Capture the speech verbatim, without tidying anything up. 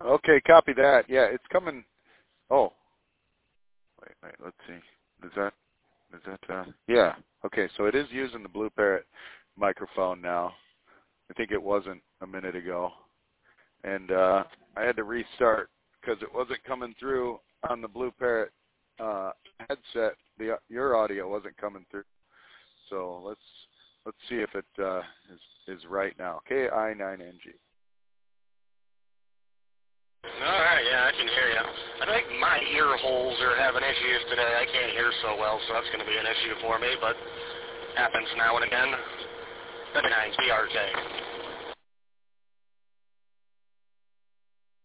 Okay, copy that. Yeah, it's coming. Oh, wait, wait. Let's see. Is that? Is that? Uh, yeah. Okay, so it is using the Blue Parrot microphone now. I think it wasn't a minute ago, and uh, I had to restart because it wasn't coming through on the Blue Parrot uh, headset. The your audio wasn't coming through. So let's let's see if it uh, is is right now. K I nine N G. All right, yeah, I can hear you. I think my ear holes are having issues today. I can't hear so well, so that's going to be an issue for me, but happens now and again. seventy-nine B R K.